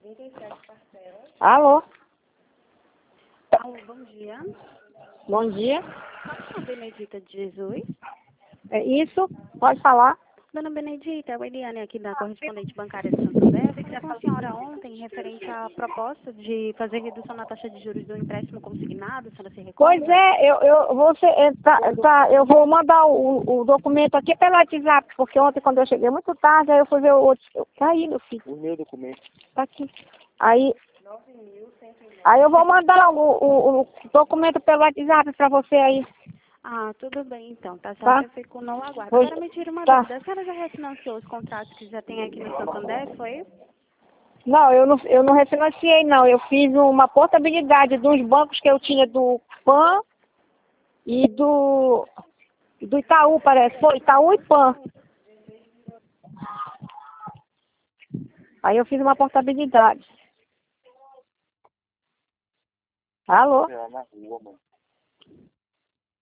Alô? Alô, bom dia. Bom dia. Dona Benedita de Jesus. É isso? Pode falar? Dona Benedita, é o Eliane aqui da correspondente bancária de Santander. Falei com a senhora ontem referente à proposta de fazer redução na taxa de juros do empréstimo consignado, a senhora se recorda? Pois é, eu vou mandar o documento aqui pelo WhatsApp, porque ontem quando eu cheguei muito tarde, aí eu fui ver o outro. Tá aí, meu filho. O meu documento. Tá aqui. Aí eu vou mandar o documento pelo WhatsApp pra você aí. Ah, tudo bem então, tá Tá? certo? Eu fico no aguardo. Pois- Agora me tira uma tá. dúvida. A senhora já refinanciou os contratos que já tem aqui no Santander, foi? Não, eu não refinanciei, não. Eu fiz uma portabilidade dos bancos que eu tinha do PAN e do Itaú, parece. Foi Itaú e PAN. Aí eu fiz uma portabilidade. Alô? É lá na rua, mano.